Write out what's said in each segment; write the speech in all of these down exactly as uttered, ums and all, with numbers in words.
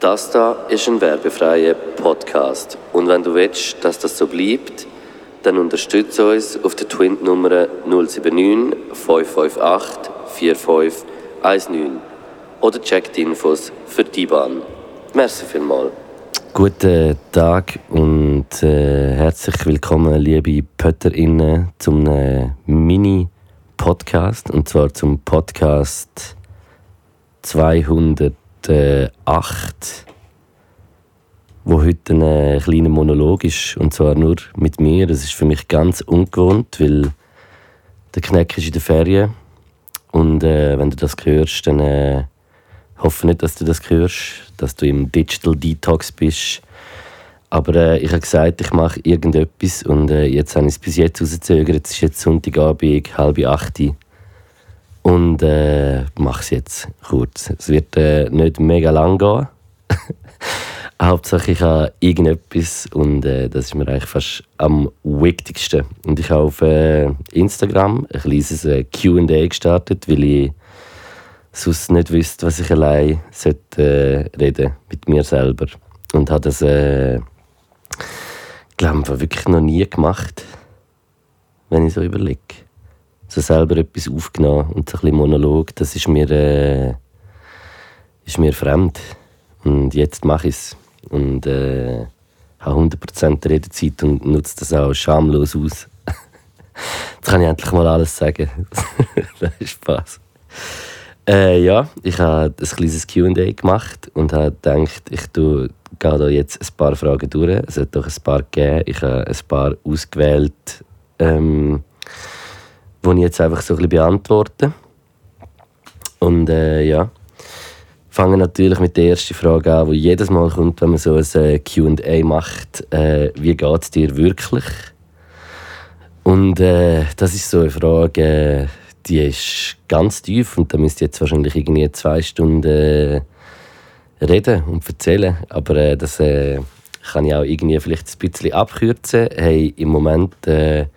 Das da ist ein werbefreier Podcast. Und wenn du willst, dass das so bleibt, dann unterstütze uns auf der Twint-Nummer null sieben neun fünf fünf acht vier fünf eins neun oder check die Infos für die Bahn. Merci vielmals. Guten Tag und äh, herzlich willkommen, liebe PötterInnen, zum äh, Mini-Podcast. Und zwar zum Podcast zweihundertacht, wo heute ein äh, kleiner Monolog ist. Und zwar nur mit mir. Das ist für mich ganz ungewohnt, weil der Kneck ist in der Ferien. Und äh, wenn du das hörst, dann äh, hoffe nicht, dass du das hörst, dass du im Digital Detox bist. Aber äh, ich habe gesagt, ich mache irgendetwas und äh, jetzt habe ich es bis jetzt rausgezögert. Es ist jetzt Sonntagabend, halb acht. Und äh, mache es jetzt kurz. Es wird äh, nicht mega lang gehen. Hauptsache ich habe irgendetwas und äh, das ist mir eigentlich fast am wichtigsten. Und ich habe auf äh, Instagram ein kleines äh, Q and A gestartet, weil ich sonst nicht wüsste, was ich allein sollte, äh, reden mit mir selber. Und habe das, äh, glaube ich, wirklich noch nie gemacht, wenn ich so überlege. So selber etwas aufgenommen und so ein bisschen Monolog, das ist mir, äh, ist mir fremd. Und jetzt mache ich es. Und äh, habe hundert Prozent Redezeit und nutze das auch schamlos aus. Jetzt kann ich endlich mal alles sagen. Das ist Spaß. Äh, ja, ich habe ein kleines Q and A gemacht und habe gedacht, ich gehe da jetzt ein paar Fragen durch. Es hat doch ein paar gegeben. Ich habe ein paar ausgewählt, ähm, die ich jetzt einfach so ein bisschen beantworte. Und äh, ja, fange natürlich mit der ersten Frage an, die jedes Mal kommt, wenn man so ein Q and A macht. Äh, wie geht es dir wirklich? Und äh, das ist so eine Frage, äh, die ist ganz tief und da müsst ihr jetzt wahrscheinlich irgendwie zwei Stunden äh, reden und erzählen. Aber äh, das äh, kann ich auch irgendwie vielleicht ein bisschen abkürzen. Hey, im Moment, äh,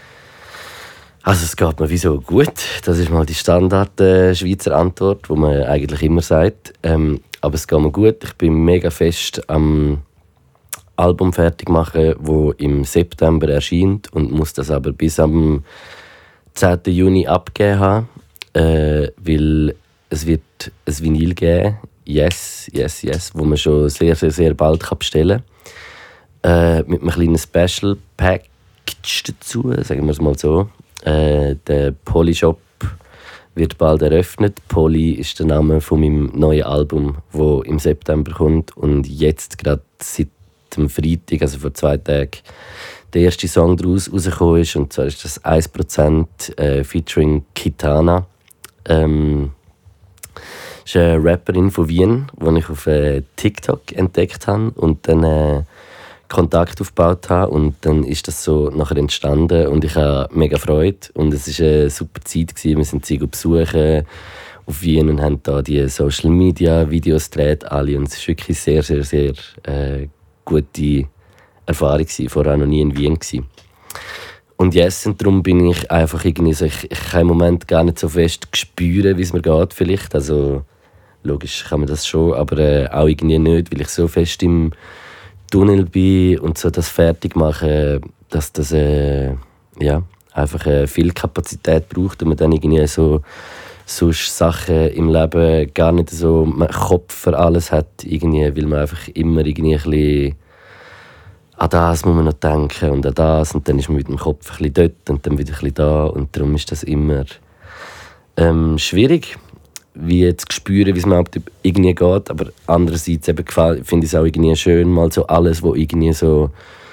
also es geht mir wieso gut. Das ist mal die Standard äh, Schweizer Antwort, die man eigentlich immer sagt. Ähm, aber es geht mir gut. Ich bin mega fest am Album fertig machen, das im September erscheint und muss das aber bis am zehnten Juni abgegeben haben, äh, weil es wird ein Vinyl geben, yes, yes, yes, wo man schon sehr, sehr, sehr bald kann bestellen kann. Äh, mit einem kleinen Special Package dazu, sagen wir es mal so. Äh, der Polyshop wird bald eröffnet. Poly ist der Name von meinem neuen Album, das im September kommt und jetzt gerade seit dem Freitag, also vor zwei Tagen, der erste Song daraus rausgekommen ist. Und zwar ist das eins Prozent äh, featuring Kitana. Ähm, ist eine Rapperin von Wien, die ich auf äh, TikTok entdeckt habe und dann äh, Kontakt aufgebaut habe. Und dann ist das so nachher entstanden und ich habe mega Freude. Und es war eine super Zeit gewesen. Wir sind sie besuchen auf Wien und haben da die Social Media Videos gedreht alle. Und es war wirklich sehr, sehr, sehr äh, gute Erfahrung gewesen. Vorher noch nie in Wien gewesen. Und yes, und darum bin ich einfach irgendwie so, ich, ich kann im Moment gar nicht so fest spüren, wie es mir geht vielleicht. Also logisch kann man das schon, aber äh, auch irgendwie nicht, weil ich so fest im Tunnel bin und so das fertig machen, dass das äh, ja, einfach äh, viel Kapazität braucht und man dann irgendwie so sonst Sachen im Leben gar nicht so einen Kopf für alles hat, irgendwie, weil man einfach immer irgendwie ein bisschen an das muss man noch denken und an das und dann ist man mit dem Kopf ein bisschen dort und dann wieder ein bisschen da und darum ist das immer ähm, schwierig, wie jetzt zu spüren, wie es mir irgendwie geht, aber andererseits eben finde ich es auch irgendwie schön, mal so alles, was irgendwie so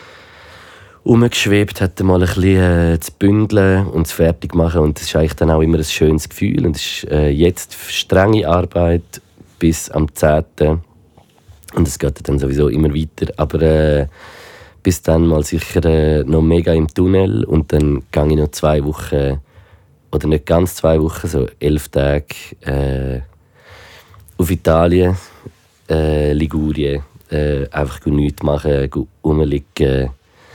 umgeschwebt hat, mal ein bisschen äh, zu bündeln und zu fertig machen und das ist eigentlich dann auch immer ein schönes Gefühl und es ist äh, jetzt strenge Arbeit bis am zehnten und es geht dann sowieso immer weiter, aber äh, bis dann mal sicher äh, noch mega im Tunnel und dann gehe ich noch zwei Wochen, oder nicht ganz zwei Wochen, so elf Tage äh, auf Italien, äh, Ligurien, äh, einfach nichts machen, rumliegen,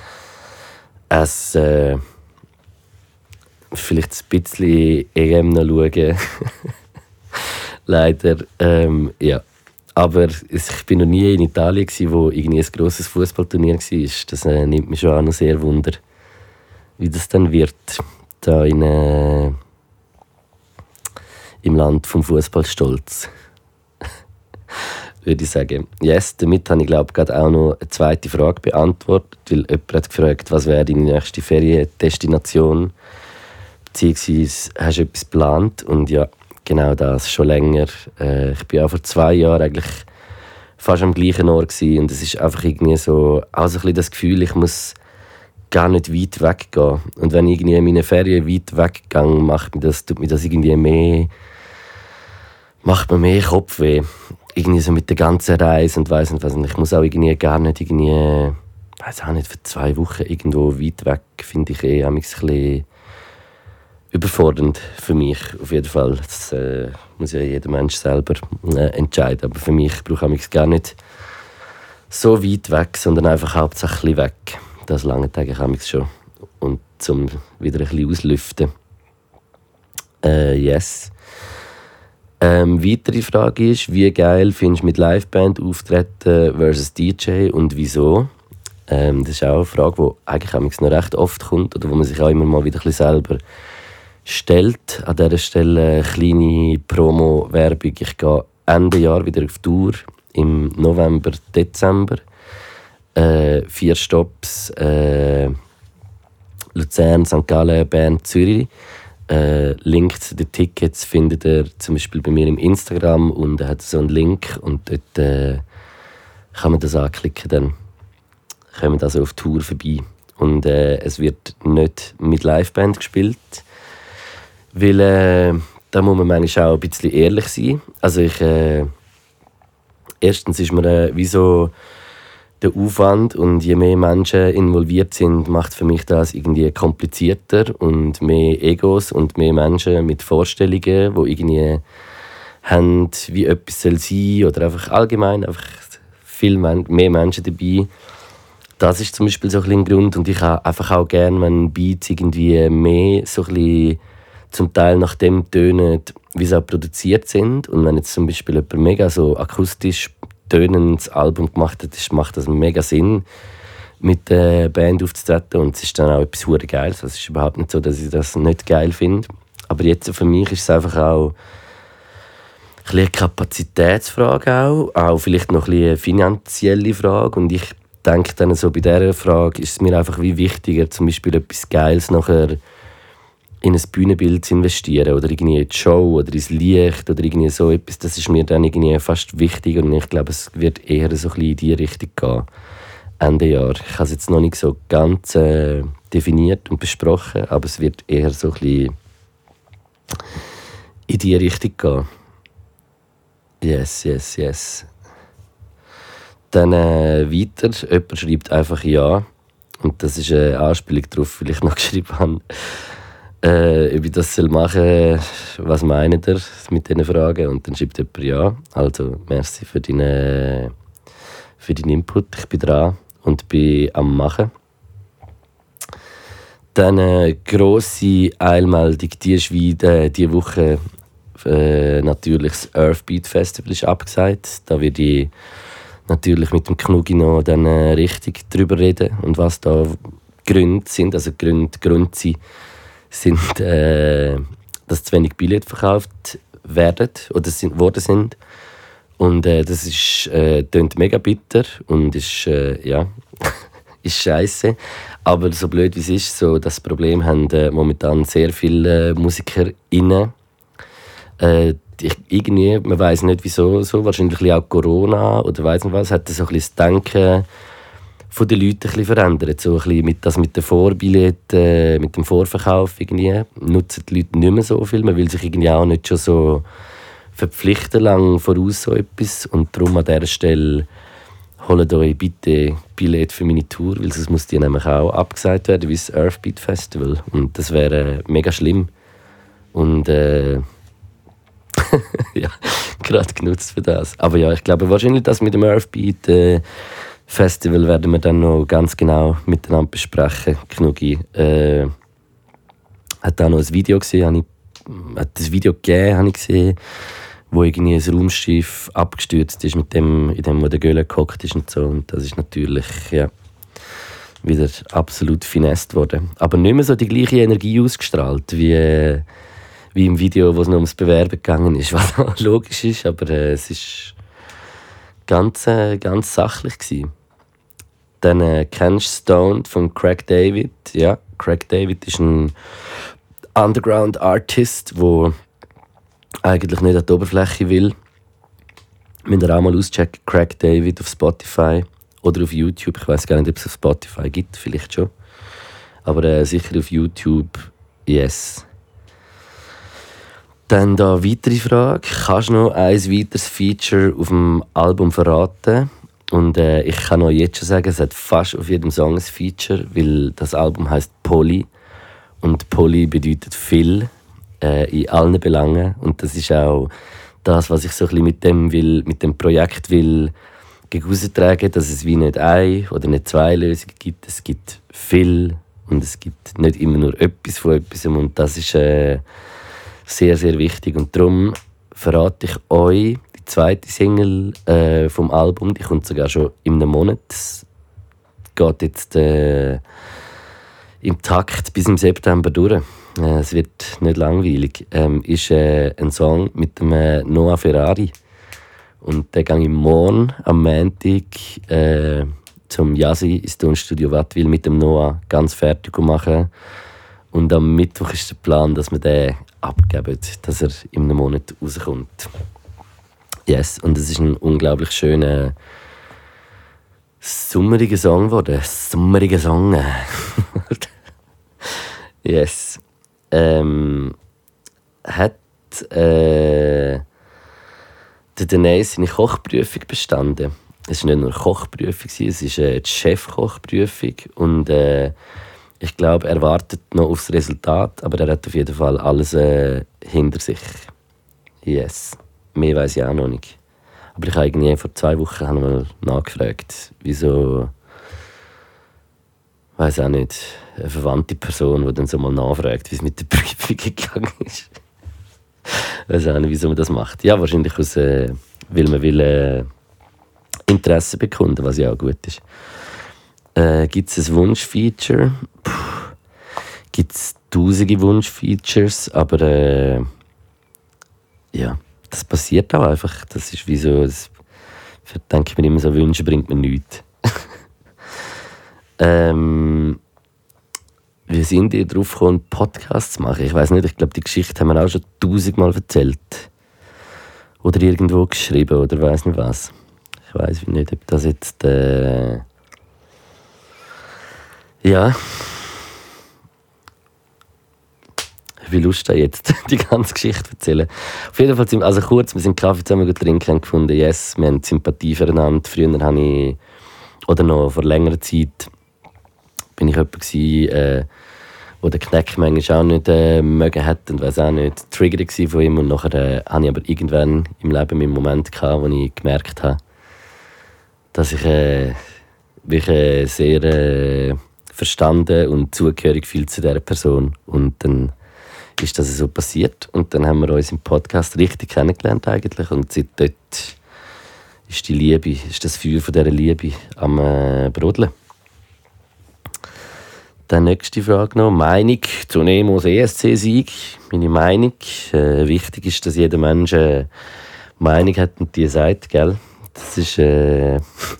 essen, vielleicht ein bisschen E M noch schauen. Leider, ähm, ja. Aber ich bin noch nie in Italien, wo irgendwie ein grosses Fußballturnier war. Das äh, nimmt mich schon auch noch sehr wunder, wie das dann wird. Da in, äh, im Land vom Fußballstolz. Würde ich sagen. Yes, damit habe ich glaube gerade auch noch eine zweite Frage beantwortet, weil jemand hat gefragt, was wäre deine nächste Feriendestination, beziehungsweise hast du etwas geplant? Und ja, genau das, schon länger. Äh, ich war auch vor zwei Jahren eigentlich fast am gleichen Ort gewesen, und es ist einfach irgendwie so, auch so ein bisschen das Gefühl, ich muss gar nicht weit weggehen. Und wenn ich irgendwie in meine Ferien weit weggehe, macht mir das, tut mir das irgendwie mehr, macht mir mehr Kopfweh. Irgendwie so mit der ganzen Reise und weiss nicht was. Und ich muss auch irgendwie gar nicht irgendwie, weiß auch nicht, für zwei Wochen irgendwo weit weg, finde ich eh ein bisschen überfordernd für mich, auf jeden Fall. Das äh, muss ja jeder Mensch selber äh, entscheiden. Aber für mich brauche ich gar nicht so weit weg, sondern einfach hauptsächlich weg. Das lange Tage habe ich schon. Und zum wieder ein bisschen auslüften. Äh, yes. Ähm, weitere Frage ist, wie geil findest du mit Liveband auftreten versus D J und wieso? Ähm, das ist auch eine Frage, die eigentlich noch recht oft kommt oder wo man sich auch immer mal wieder ein bisschen selber stellt. An dieser Stelle eine kleine Promo-Werbung. Ich gehe Ende Jahr wieder auf Tour, im November, Dezember. Äh, vier Stops, äh, Luzern, Sankt Gallen, Bern, Zürich. Äh, Link zu den Tickets findet ihr zum Beispiel bei mir im Instagram, und er hat so einen Link und dort äh, kann man das anklicken, dann kommen wir also auf Tour vorbei. Und äh, es wird nicht mit Liveband gespielt, weil äh, da muss man manchmal auch ein bisschen ehrlich sein. Also ich, äh, erstens ist man äh, wie so der Aufwand, und je mehr Menschen involviert sind, macht für mich das irgendwie komplizierter und mehr Egos und mehr Menschen mit Vorstellungen, die irgendwie haben, wie etwas soll sein, oder einfach allgemein einfach viel mehr Menschen dabei. Das ist zum Beispiel so ein, ein Grund, und ich habe einfach auch gerne, wenn Beats irgendwie mehr so ein bisschen zum Teil nach dem tönen, wie sie auch produziert sind. Und wenn jetzt zum Beispiel jemand mega so akustisch tönendes Album gemacht hat, ist, macht das mega Sinn, mit der Band aufzutreten, und es ist dann auch etwas hure Geiles. Es ist überhaupt nicht so, dass ich das nicht geil finde. Aber jetzt für mich ist es einfach auch eine Kapazitätsfrage, auch, auch vielleicht noch eine finanzielle Frage. Und ich denke dann so, bei dieser Frage ist es mir einfach wie wichtiger, zum Beispiel etwas Geiles nachher in ein Bühnenbild zu investieren oder irgendwie in die Show oder ins Licht oder irgendwie so etwas. Das ist mir dann irgendwie fast wichtiger, und ich glaube, es wird eher so ein bisschen in diese Richtung gehen. Ende Jahr. Ich habe es jetzt noch nicht so ganz äh, definiert und besprochen, aber es wird eher so ein bisschen in diese Richtung gehen. Yes, yes, yes. Dann äh, weiter. Jemand schreibt einfach ja. Und das ist eine Anspielung darauf, weil ich noch geschrieben habe, Äh, ob ich das machen soll, was meint ihr mit diesen Fragen? Und dann schreibt jemand ja. Also, merci für deinen, für deinen Input. Ich bin dran und bin am Machen. Dann eine grosse Eilmeldung. Die ist wieder diese Woche äh, natürlich das Earthbeat Festival ist abgesagt. Da werde ich natürlich mit dem Knugi noch dann, äh, richtig drüber reden und was da Gründe sind. Also Gründe, Gründe sind, sind äh, dass zu wenig Billette verkauft werden oder sind, worden sind. Und äh, das ist, äh, klingt mega bitter und ist, äh, ja, ist scheiße. Aber so blöd wie es ist, so das Problem haben äh, momentan sehr viele äh, MusikerInnen. Äh, ich, irgendwie, man weiss nicht wieso, so, wahrscheinlich auch Corona oder weiss nicht was, hat das so ein bisschen das Denken von den Leuten ein bisschen verändert. So ein bisschen mit, das mit den Vorbilletten, äh, mit dem Vorverkauf irgendwie, nutzen die Leute nicht mehr so viel. Man will sich irgendwie auch nicht schon so verpflichten lang voraus so etwas. Und darum an dieser Stelle holt euch bitte Billett für meine Tour, weil sonst muss die nämlich auch abgesagt werden, wie das Earthbeat Festival. Und das wäre mega schlimm. Und äh, ja, gerade genutzt für das. Aber ja, ich glaube wahrscheinlich, dass mit dem Earthbeat äh, Festival werden wir dann noch ganz genau miteinander besprechen. Knugi äh, hat auch noch ein Video gesehen, habe ich, hat das Video gegeben, habe ich gesehen, wo irgendwie ein Raumschiff abgestürzt ist, mit dem, in dem, wo der Göhle gehockt ist und so. Und das ist natürlich, ja, wieder absolut finest worden. Aber nicht mehr so die gleiche Energie ausgestrahlt, wie, äh, wie im Video, wo es noch ums Bewerben gegangen ist, was auch logisch ist, aber äh, es ist ganz, äh, ganz sachlich gewesen. Dann äh, kennst du Stoned von Craig David. Ja, Craig David ist ein Underground-Artist, der eigentlich nicht an die Oberfläche will. Müsst ihr auch mal auschecken, Craig David auf Spotify oder auf YouTube. Ich weiß gar nicht, ob es auf Spotify gibt, vielleicht schon. Aber äh, sicher auf YouTube, yes. Dann da weitere Frage. Kannst du noch ein weiteres Feature auf dem Album verraten? Und äh, ich kann euch jetzt schon sagen, es hat fast auf jedem Song ein Feature, weil das Album heisst Poly. Und Poly bedeutet viel äh, in allen Belangen. Und das ist auch das, was ich so ein bisschen mit dem, will, mit dem Projekt will gegen austragen, dass es wie nicht eine oder nicht zwei Lösungen gibt. Es gibt viel und es gibt nicht immer nur etwas von etwas. Und das ist äh, sehr, sehr wichtig. Und darum verrate ich euch die zweite Single äh, vom Album. Die kommt sogar schon in einem Monat. Es geht jetzt äh, im Takt bis im September durch. Äh, es wird nicht langweilig. Ähm, ist äh, ein Song mit dem äh, Noah Ferrari. Und den gehe ich morgen am Montag äh, zum Yasi ins Tonstudio Wattwil mit dem Noah ganz fertig machen. Und am Mittwoch ist der Plan, dass wir den abgeben, dass er in einem Monat rauskommt. Yes, und es ist ein unglaublich schöner, summeriger Song geworden. Summeriger Song. Yes. Ähm, hat äh, der Denay seine Kochprüfung bestanden. Es war nicht nur eine Kochprüfung, es ist äh, die Chefkochprüfung. Und äh, ich glaube, er wartet noch aufs Resultat, aber er hat auf jeden Fall alles äh, hinter sich. Yes. Mehr weiss ich auch noch nicht. Aber ich habe irgendwie vor zwei Wochen haben wir nachgefragt, wieso, ich weiss auch nicht, eine verwandte Person, die dann so mal nachfragt, wie es mit der Prüfung gegangen ist. Ich weiß auch nicht, wieso man das macht. Ja, wahrscheinlich aus, äh, weil man will, äh, Interesse bekunden, was ja auch gut ist. Äh, Gibt es ein Wunschfeature? Gibt es tausende Wunschfeatures, aber äh, ja, das passiert auch einfach. Das ist wie so, das denke ich mir immer so, Wünsche bringt mir nichts. ähm, Wie sind ihr darauf gekommen, Podcasts zu machen? Ich weiß nicht, ich glaube, die Geschichte haben wir auch schon tausendmal erzählt. Oder irgendwo geschrieben, oder weiß nicht was. Ich weiß nicht, ob das jetzt... Äh ja. Wie Lust da jetzt, die ganze Geschichte zu erzählen. Auf jeden Fall, sind, also kurz, wir sind Kaffee zusammen trinken und gefunden, yes, wir haben Sympathie füreinander. Früher habe ich, oder noch vor längerer Zeit, bin ich jemand gewesen, äh, wo der Kneck manchmal auch nicht äh, mögen hat und weiss auch nicht, triggert war von ihm. Und nachher äh, hatte ich aber irgendwann im Leben einen Moment gehabt, wo ich gemerkt habe, dass ich äh, mich äh, sehr äh, verstanden und zugehörig fühle zu dieser Person. Und dann ist das so passiert. Und dann haben wir uns im Podcast richtig kennengelernt eigentlich. Und seit dort ist die Liebe, ist das Feuer von dieser Liebe am äh, Brodeln. Dann nächste Frage noch. Meinung zu Nemos E S C-Sieg. Meine Meinung. Äh, wichtig ist, dass jeder Mensch eine Meinung hat und die sagt, gell? Das ist... Äh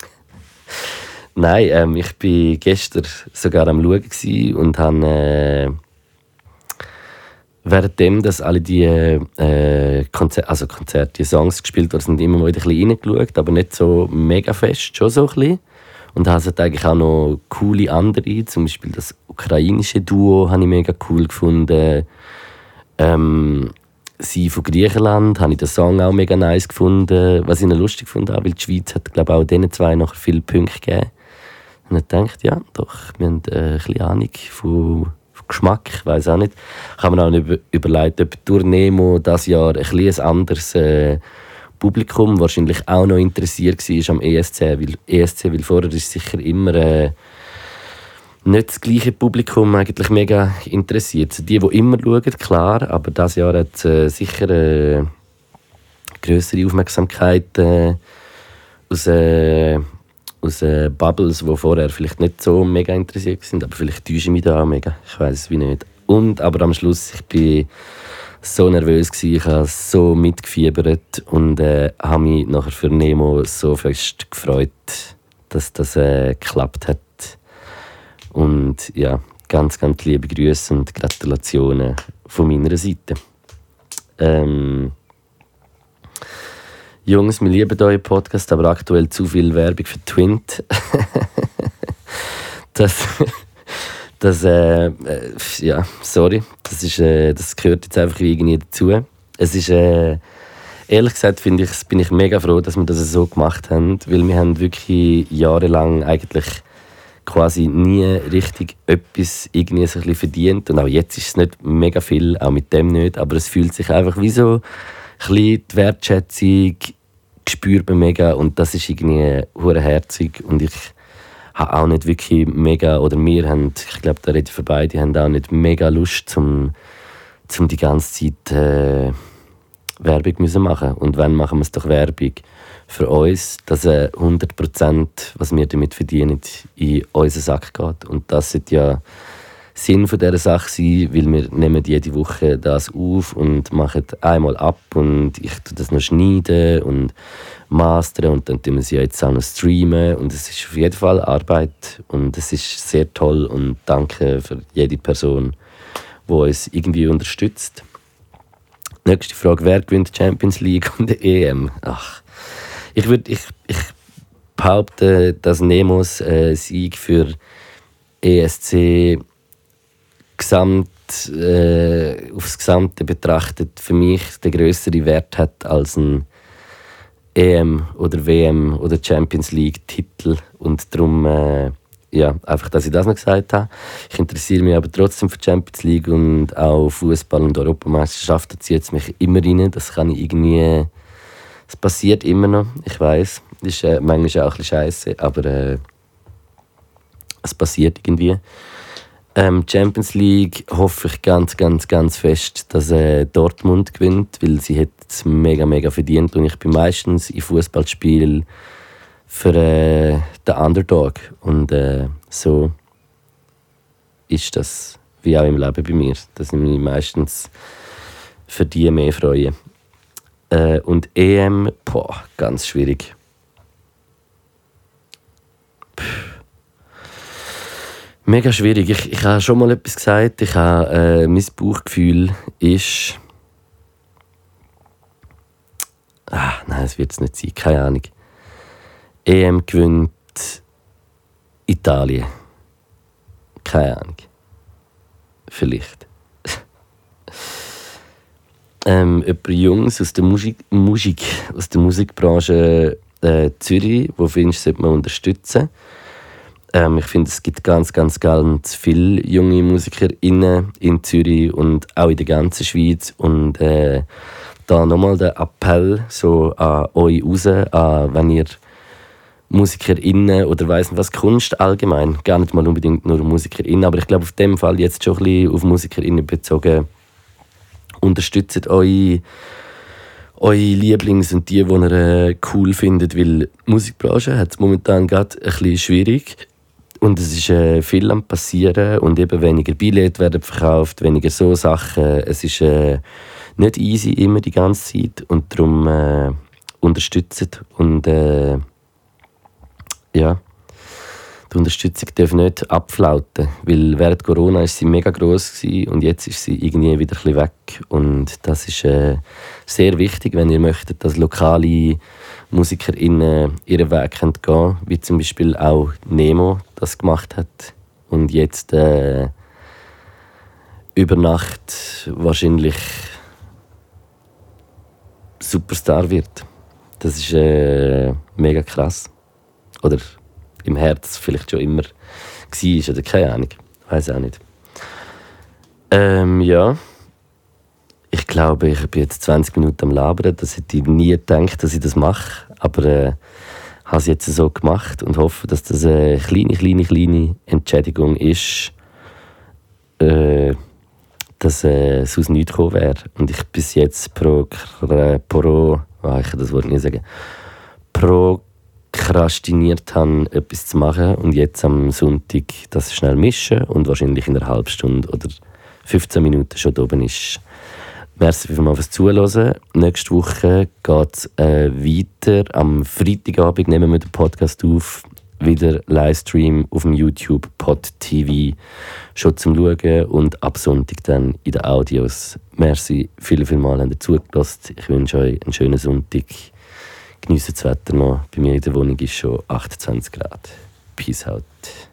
Nein, ähm, ich war gestern sogar am Schauen und habe... Äh, währenddem, dass alle die äh, Konzer- also Konzerte, die Songs gespielt wurden, sind immer mal wieder ein bisschen reingeschaut, aber nicht so mega fest, schon so ein bisschen. Und es hat eigentlich auch noch coole andere, zum Beispiel das ukrainische Duo habe ich mega cool gefunden. Ähm, sie von Griechenland habe ich den Song auch mega nice gefunden, was ich noch lustig fand, weil die Schweiz hat, glaube ich, auch diesen zwei noch viele Punkte gegeben. Und ich dachte, ja, doch, wir haben äh, ein bisschen Ahnung von, von Geschmack, ich weiß auch nicht. Ich habe mir auch nicht überlegt, ob durch Nemo dieses Jahr ein bisschen ein anderes äh, Publikum wahrscheinlich auch noch interessiert war am E S C, weil E S C, weil vorher ist sicher immer äh, nicht das gleiche Publikum eigentlich mega interessiert. Also die, die immer schauen, klar, aber dieses Jahr hat es äh, sicher äh, grössere Aufmerksamkeit äh, aus, äh, aus äh, Bubbles, die vorher vielleicht nicht so mega interessiert sind, aber vielleicht täusche ich mich da auch mega. Ich weiß es wie nicht. Und aber am Schluss, ich bin so nervös gewesen, ich habe so mitgefiebert und äh, habe mich nachher für Nemo so fest gefreut, dass das äh, geklappt hat. Und ja, ganz, ganz liebe Grüße und Gratulationen von meiner Seite. Ähm, Jungs, wir lieben euren Podcast, aber aktuell zu viel Werbung für Twint. das, das, äh, äh, ja, sorry, das, ist, äh, das gehört jetzt einfach irgendwie dazu. Es ist, äh, ehrlich gesagt finde ich, bin ich mega froh, dass wir das so gemacht haben, weil wir haben wirklich jahrelang eigentlich quasi nie richtig etwas irgendwie so ein bisschen verdient. Und auch jetzt ist es nicht mega viel, auch mit dem nicht, aber es fühlt sich einfach wie so ein bisschen die Wertschätzung spürt man mega und das ist irgendwie hure herzig und ich habe auch nicht wirklich mega, oder wir haben, ich glaube, da rede ich für beide, haben auch nicht mega Lust, zum, zum die ganze Zeit äh, Werbung müssen machen. Und wenn, machen wir es doch Werbung für uns, dass äh, hundert Prozent, was wir damit verdienen, in unseren Sack geht. Und das sollte ja Sinn von dieser Sache sein, weil wir nehmen jede Woche das auf und machen einmal ab und ich tue das noch schneiden und mastern und dann tun wir sie ja jetzt auch noch streamen und es ist auf jeden Fall Arbeit und es ist sehr toll und danke für jede Person, die uns irgendwie unterstützt. Nächste Frage, wer gewinnt die Champions League und die E M? Ach, ich, würd, ich, ich behaupte, dass Nemos äh, Sieg für E S C Gesamt, äh, aufs Gesamte betrachtet für mich den grösseren Wert hat als ein E M oder W M oder Champions League Titel und darum äh, ja, einfach, dass ich das noch gesagt habe. Ich interessiere mich aber trotzdem für Champions League und auch Fußball und Europameisterschaften zieht es mich immer rein. Das kann ich irgendwie, es passiert immer noch, ich weiß, das ist äh, manchmal auch ein bisschen scheiße, aber äh, es passiert irgendwie. Ähm, Champions League hoffe ich ganz, ganz, ganz fest, dass äh, Dortmund gewinnt, weil sie hat es mega, mega verdient und ich bin meistens in Fußballspielen für äh, den Underdog und äh, so ist das wie auch im Leben bei mir, dass ich mich meistens für die mehr freue. Äh, und E M, boah, ganz schwierig. Puh. Mega schwierig. Ich, ich habe schon mal etwas gesagt. Ich habe, äh, mein Bauchgefühl ist... Ah, nein, es wird es nicht sein. Keine Ahnung. E M gewinnt Italien. Keine Ahnung. Vielleicht. ähm, jemand Jungs aus der Musik, Musik aus der Musikbranche äh, Zürich, wo findest du, sollte man unterstützen. Ähm, ich finde, es gibt ganz, ganz, ganz viele junge MusikerInnen in Zürich und auch in der ganzen Schweiz. Und äh, da nochmal der Appell so an euch raus, an, wenn ihr MusikerInnen oder weiss nicht was, Kunst allgemein, gar nicht mal unbedingt nur MusikerInnen, aber ich glaube, auf dem Fall jetzt schon ein bisschen auf MusikerInnen bezogen, unterstützt eure, eure Lieblings- und die, die ihr äh, cool findet, weil die Musikbranche hat es momentan gerade ein bisschen schwierig. Und es ist äh, viel am passieren und eben weniger Billette werden verkauft, weniger so Sachen. Es ist äh, nicht easy immer die ganze Zeit und darum äh, unterstützt. Und äh, ja, die Unterstützung darf nicht abflauten, weil während Corona war sie mega gross gewesen und jetzt ist sie irgendwie wieder ein bisschen weg. Und das ist äh, sehr wichtig, wenn ihr möchtet, dass lokale MusikerInnen ihren Weg gehen können, wie zum Beispiel auch Nemo das gemacht hat und jetzt äh, über Nacht wahrscheinlich Superstar wird. Das ist äh, mega krass. Oder im Herz vielleicht schon immer war oder keine Ahnung. Weiß auch nicht. Ähm, ja. Ich glaube, ich bin jetzt zwanzig Minuten am Labern. Das hätte ich nie gedacht, dass ich das mache. Aber äh, habe es jetzt so gemacht und hoffe, dass das eine kleine, kleine, kleine Entschädigung ist, äh, dass äh, es aus nichts gekommen wäre. Und ich bis jetzt pro, pro oh, ich kann das Wort nicht sagen, prokrastiniert habe, etwas zu machen und jetzt am Sonntag das schnell mischen und wahrscheinlich in einer halben Stunde oder fünfzehn Minuten schon da oben ist. Merci vielmals fürs Zuhören. Nächste Woche geht es äh, weiter. Am Freitagabend nehmen wir den Podcast auf. Wieder Livestream auf dem YouTube Pod T V schon zum Schauen und ab Sonntag dann in den Audios. Merci, viele, viele Mal habt ihr zugelassen. Ich wünsche euch einen schönen Sonntag. Genießt das Wetter noch. Bei mir in der Wohnung ist schon achtundzwanzig Grad. Peace out.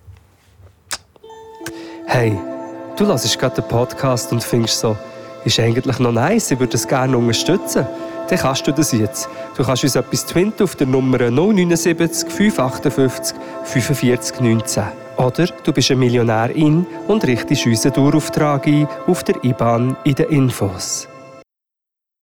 Hey, du hörst gerade den Podcast und findest so, ist eigentlich noch nice, ich würde es gerne unterstützen. Dann kannst du das jetzt. Du kannst uns etwas twinten auf der Nummer null neun sieben fünf acht fünf fünf vier neunzehn. Oder du bist ein Millionärin und richtest uns einen Dauerauftrag ein auf der I B A N in den Infos.